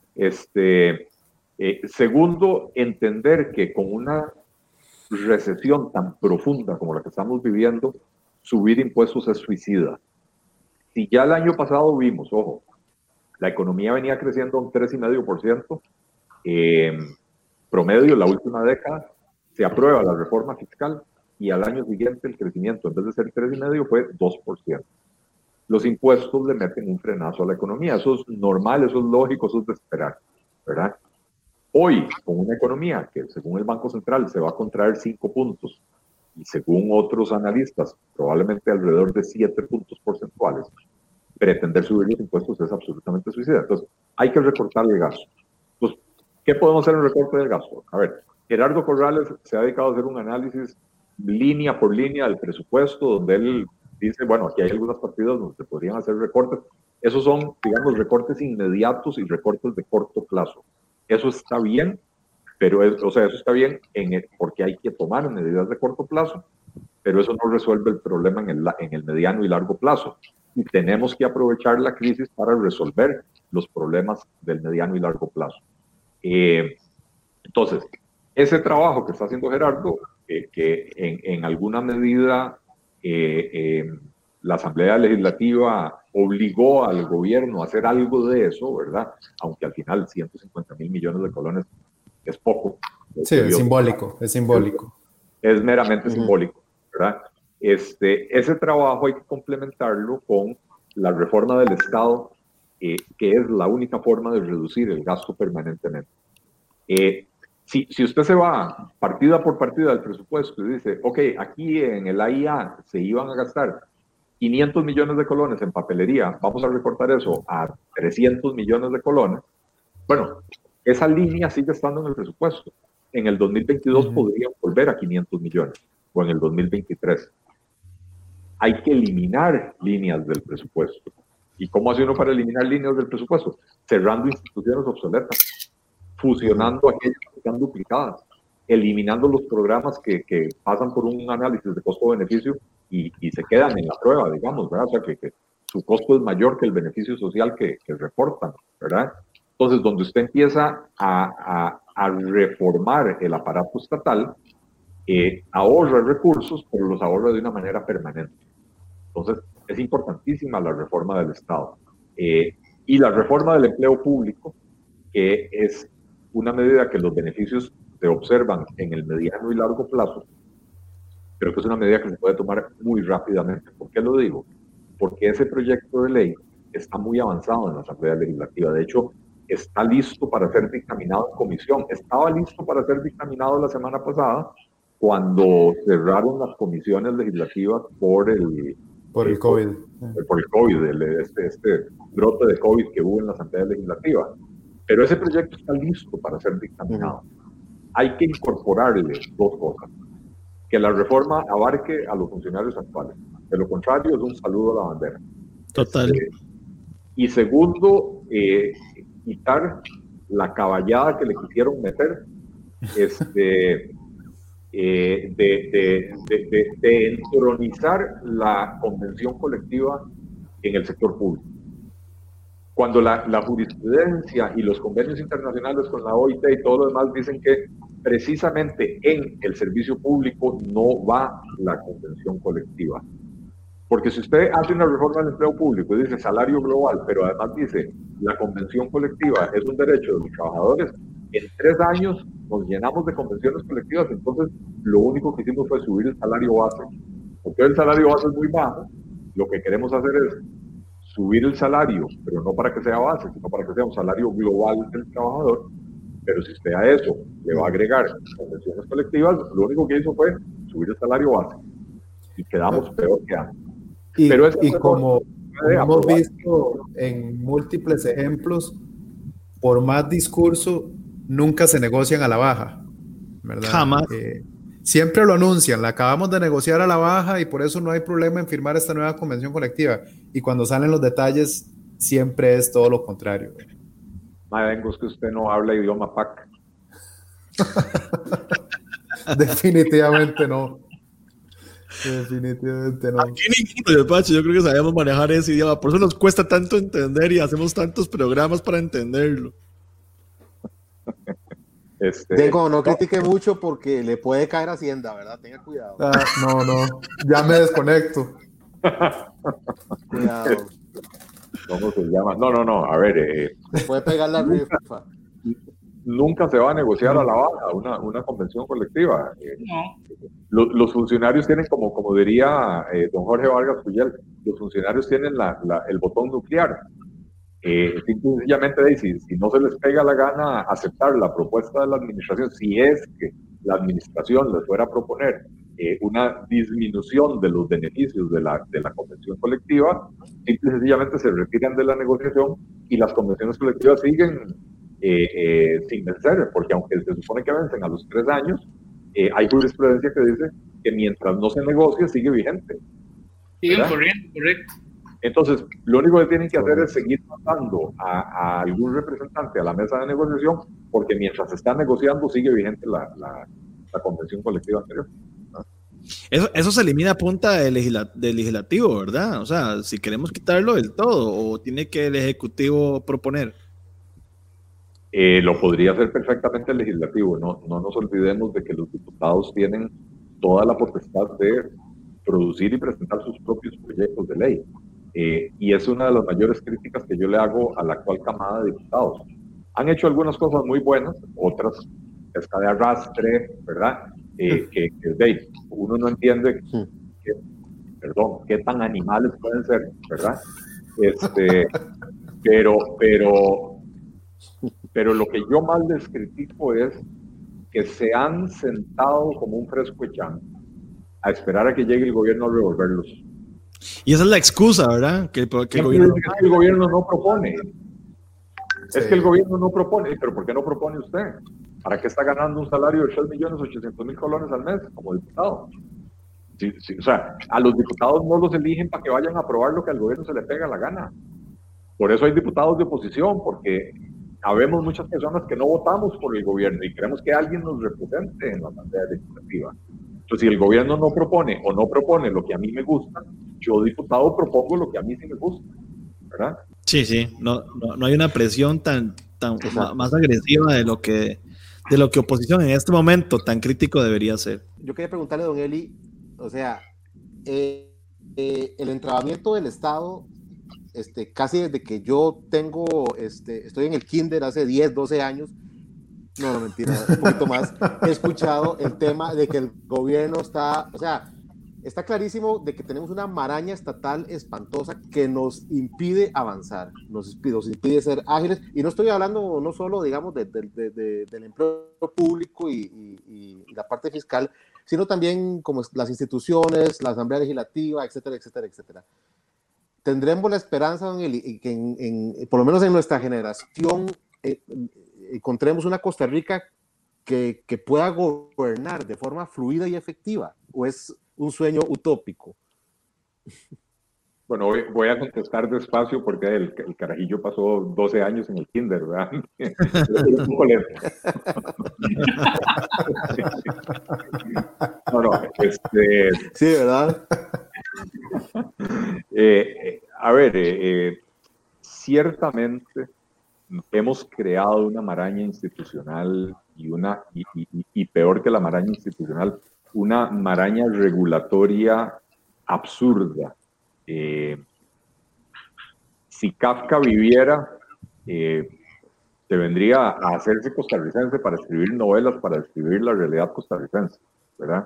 Segundo, entender que con una recesión tan profunda como la que estamos viviendo, subir impuestos es suicida. Si ya el año pasado vimos, ojo, la economía venía creciendo un 3,5%, promedio la última década, se aprueba la reforma fiscal y al año siguiente el crecimiento, en vez de ser 3,5%, fue 2%. Los impuestos le meten un frenazo a la economía. Eso es normal, eso es lógico, eso es de esperar, ¿verdad? Hoy, con una economía que según el Banco Central se va a contraer 5 puntos y según otros analistas probablemente alrededor de 7 puntos porcentuales, pretender subir los impuestos es absolutamente suicida. Entonces, hay que recortar el gasto. Entonces, ¿qué podemos hacer en el recorte del gasto? A ver, Gerardo Corrales se ha dedicado a hacer un análisis línea por línea del presupuesto, donde él dice, bueno, aquí hay algunas partidas donde se podrían hacer recortes. Esos son, digamos, recortes inmediatos y recortes de corto plazo. Eso está bien, pero eso está bien porque hay que tomar medidas de corto plazo, pero eso no resuelve el problema en el mediano y largo plazo. Y tenemos que aprovechar la crisis para resolver los problemas del mediano y largo plazo. Entonces, ese trabajo que está haciendo Gerardo, que en alguna medida la Asamblea Legislativa obligó al gobierno a hacer algo de eso, ¿verdad? Aunque al final 150.000 millones de colones es poco. Sí, es simbólico, es simbólico. Es meramente simbólico, ¿verdad? Ese trabajo hay que complementarlo con la reforma del Estado que es la única forma de reducir el gasto permanentemente. Si usted se va partida por partida del presupuesto y dice, ok, aquí en el AIA se iban a gastar 500 millones de colones en papelería, vamos a recortar eso a 300 millones de colones, bueno, esa línea sigue estando en el presupuesto. En el 2022 podrían volver a 500 millones, o en el 2023. Hay que eliminar líneas del presupuesto. ¿Y cómo hace uno para eliminar líneas del presupuesto? Cerrando instituciones obsoletas, fusionando aquellas que están duplicadas, eliminando los programas que pasan por un análisis de costo-beneficio y se quedan en la prueba, digamos, ¿verdad? O sea, que su costo es mayor que el beneficio social que reportan, ¿verdad? Entonces, donde usted empieza a reformar el aparato estatal, ahorra recursos, pero los ahorra de una manera permanente. Entonces, es importantísima la reforma del Estado. Y la reforma del empleo público, que es una medida que los beneficios se observan en el mediano y largo plazo, pero que es una medida que se puede tomar muy rápidamente. ¿Por qué lo digo? Porque ese proyecto de ley está muy avanzado en la Asamblea Legislativa. De hecho, está listo para ser dictaminado en comisión. Estaba listo para ser dictaminado la semana pasada cuando cerraron las comisiones legislativas por el COVID. Por el COVID, este brote de COVID que hubo en la Asamblea Legislativa. Pero ese proyecto está listo para ser dictaminado. Hay que incorporarle dos cosas. Que la reforma abarque a los funcionarios actuales. De lo contrario, es un saludo a la bandera. Total. Y segundo, quitar la caballada que le quisieron meter de entronizar la convención colectiva en el sector público. Cuando la jurisprudencia y los convenios internacionales con la OIT y todo lo demás dicen que precisamente en el servicio público no va la convención colectiva. Porque si usted hace una reforma del empleo público y dice salario global, pero además dice la convención colectiva es un derecho de los trabajadores, en 3 años nos llenamos de convenciones colectivas, entonces lo único que hicimos fue subir el salario base. Porque el salario base es muy bajo, lo que queremos hacer es subir el salario, pero no para que sea base, sino para que sea un salario global del trabajador. Pero si usted a eso le va a agregar convenciones colectivas, lo único que hizo fue subir el salario base y quedamos peor que antes. Y como hemos visto en múltiples ejemplos, por más discurso, nunca se negocian a la baja, ¿verdad? Jamás. Siempre lo anuncian, la acabamos de negociar a la baja y por eso no hay problema en firmar esta nueva convención colectiva. Y cuando salen los detalles, siempre es todo lo contrario. Vengo, es que usted no habla idioma PAC. Definitivamente no. Definitivamente no. Aquí ninguno, Pacho, yo creo que sabemos manejar ese idioma, por eso nos cuesta tanto entender y hacemos tantos programas para entenderlo. No critique mucho porque le puede caer Hacienda, ¿verdad? Tenga cuidado. No, ya me desconecto. Cuidado. ¿Cómo se llama? No, a ver. Puede pegar la rifa. Nunca se va a negociar a la baja una convención colectiva. Los funcionarios tienen, como diría don Jorge Vargas Puyel, los funcionarios tienen el botón nuclear. Sencillamente, si no se les pega la gana aceptar la propuesta de la administración, si es que la administración les fuera a proponer una disminución de los beneficios de la convención colectiva, simple y sencillamente se retiran de la negociación y las convenciones colectivas siguen sin vencer, porque aunque se supone que vencen a los 3 años, hay jurisprudencia que dice que mientras no se negocie sigue vigente. Siguen corriendo, correcto. Entonces, lo único que tienen que hacer es seguir mandando a algún representante a la mesa de negociación, porque mientras se está negociando sigue vigente la convención colectiva anterior. ¿No? Eso se elimina a punta del legislativo, ¿verdad? O sea, si queremos quitarlo del todo, ¿o tiene que el ejecutivo proponer? Lo podría hacer perfectamente el legislativo. No nos olvidemos de que los diputados tienen toda la potestad de producir y presentar sus propios proyectos de ley. Y es una de las mayores críticas que yo le hago a la actual camada de diputados. Han hecho algunas cosas muy buenas, otras pesca de arrastre, ¿verdad? Que uno no entiende qué tan animales pueden ser, ¿verdad? Pero lo que yo más les critico es que se han sentado como un fresco echán a esperar a que llegue el gobierno a revolverlos. Y esa es la excusa, ¿verdad? Que el gobierno no propone. Sí. Es que el gobierno no propone. ¿Pero por qué no propone usted? ¿Para qué está ganando un salario de 3.800.000 colones al mes como diputado? Sí, o sea, a los diputados no los eligen para que vayan a aprobar lo que al gobierno se le pega la gana. Por eso hay diputados de oposición, porque habemos muchas personas que no votamos por el gobierno y queremos que alguien nos represente en la Asamblea Legislativa. Entonces, si el gobierno no propone o no propone lo que a mí me gusta, yo, diputado, propongo lo que a mí sí me gusta, ¿verdad? Sí, no hay una presión tan más agresiva de lo que oposición en este momento tan crítico debería ser. Yo quería preguntarle a don Eli, o sea, el entrabamiento del Estado, casi desde que yo estoy en el kinder hace 10, 12 años, no, mentira, un poquito más, he escuchado el tema de que el gobierno está clarísimo de que tenemos una maraña estatal espantosa que nos impide avanzar, nos impide ser ágiles, y no estoy hablando no solo, digamos, del empleo público y la parte fiscal, sino también como las instituciones, la Asamblea Legislativa, etcétera, etcétera, etcétera. Tendremos la esperanza, don Eli, que por lo menos en nuestra generación encontremos una Costa Rica que pueda gobernar de forma fluida y efectiva, o es un sueño utópico. Bueno, voy a contestar despacio porque el carajillo pasó 12 años en el kinder, ¿verdad? Un poco lento. Sí, ¿verdad? A ver, ciertamente hemos creado una maraña institucional y peor que la maraña institucional, una maraña regulatoria absurda. Si Kafka viviera, se vendría a hacerse costarricense para escribir novelas, para describir la realidad costarricense, ¿verdad?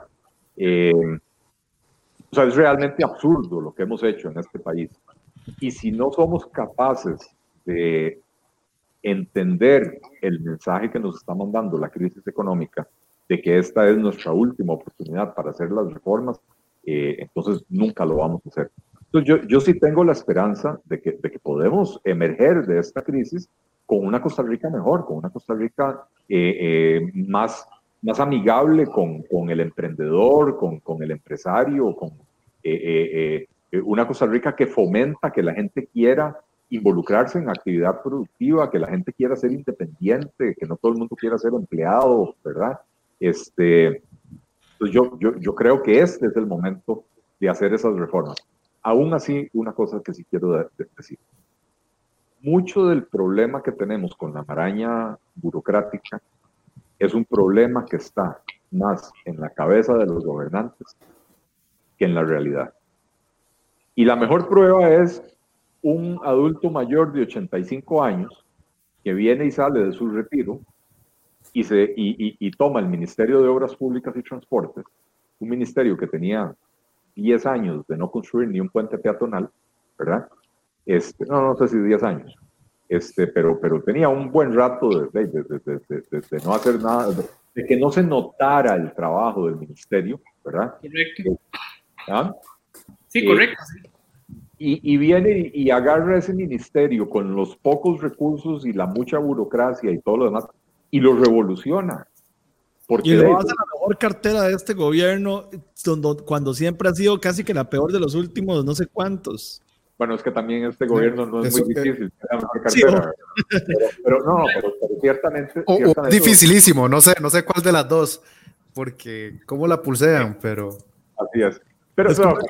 O sea, es realmente absurdo lo que hemos hecho en este país. Y si no somos capaces de entender el mensaje que nos está mandando la crisis económica, de que esta es nuestra última oportunidad para hacer las reformas, entonces nunca lo vamos a hacer. Entonces yo sí tengo la esperanza de que podemos emerger de esta crisis con una Costa Rica mejor, con una Costa Rica más amigable con el emprendedor, con el empresario, con una Costa Rica que fomenta que la gente quiera involucrarse en actividad productiva, que la gente quiera ser independiente, que no todo el mundo quiera ser empleado, ¿verdad? Entonces yo creo que este es el momento de hacer esas reformas. Aún así, una cosa que sí quiero decir. Mucho del problema que tenemos con la maraña burocrática es un problema que está más en la cabeza de los gobernantes que en la realidad. Y la mejor prueba es un adulto mayor de 85 años que viene y sale de su retiro y toma el Ministerio de Obras Públicas y Transportes, un ministerio que tenía 10 años de no construir ni un puente peatonal, ¿verdad? No sé si 10 años, pero tenía un buen rato de no hacer nada, de que no se notara el trabajo del ministerio, ¿verdad? Correcto. ¿Ah? Sí, correcto. Y viene y agarra ese ministerio con los pocos recursos y la mucha burocracia y todo lo demás, y lo revoluciona. Porque y lo hace la mejor cartera de este gobierno, cuando siempre ha sido casi que la peor de los últimos no sé cuántos. Bueno, es que también este gobierno no es muy difícil, la mejor cartera. Sí, pero ciertamente... Es dificilísimo, no sé cuál de las dos, porque cómo la pulsean, pero... Así es. Pero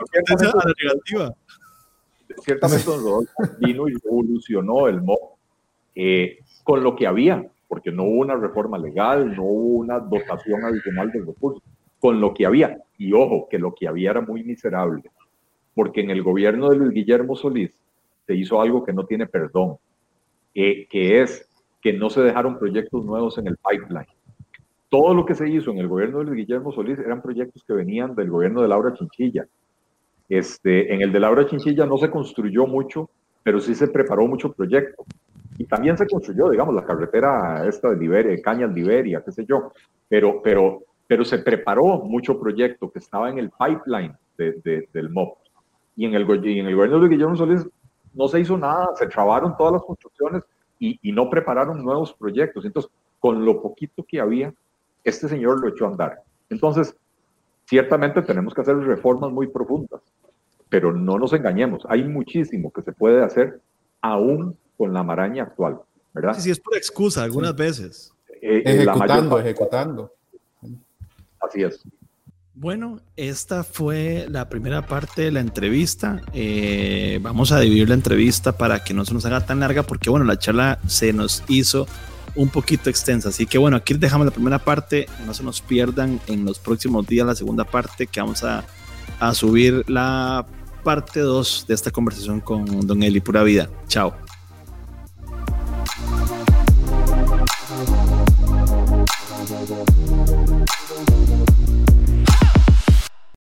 ciertamente Don Rodolfo vino y revolucionó el MOP con lo que había, porque no hubo una reforma legal, no hubo una dotación adicional de recursos, con lo que había. Y ojo, que lo que había era muy miserable, porque en el gobierno de Luis Guillermo Solís se hizo algo que no tiene perdón, que es que no se dejaron proyectos nuevos en el pipeline. Todo lo que se hizo en el gobierno de Luis Guillermo Solís eran proyectos que venían del gobierno de Laura Chinchilla. En el de Laura Chinchilla no se construyó mucho pero sí se preparó mucho proyecto. Y también se construyó, digamos, la carretera esta de Liberia, Cañas Liberia, qué sé yo, pero se preparó mucho proyecto que estaba en el pipeline del MOP. Y en el gobierno de Guillermo Solís no se hizo nada, se trabaron todas las construcciones y no prepararon nuevos proyectos. Entonces, con lo poquito que había, este señor lo echó a andar. Entonces, ciertamente tenemos que hacer reformas muy profundas, pero no nos engañemos, hay muchísimo que se puede hacer aún con la maraña actual, ¿verdad? Sí, es por excusa algunas veces. Ejecutando. Así es. Bueno, esta fue la primera parte de la entrevista. Vamos a dividir la entrevista para que no se nos haga tan larga, porque bueno, la charla se nos hizo un poquito extensa. Así que bueno, aquí dejamos la primera parte. No se nos pierdan en los próximos días la segunda parte, que vamos a subir la parte 2 de esta conversación con Don Eli. Pura vida. Chao.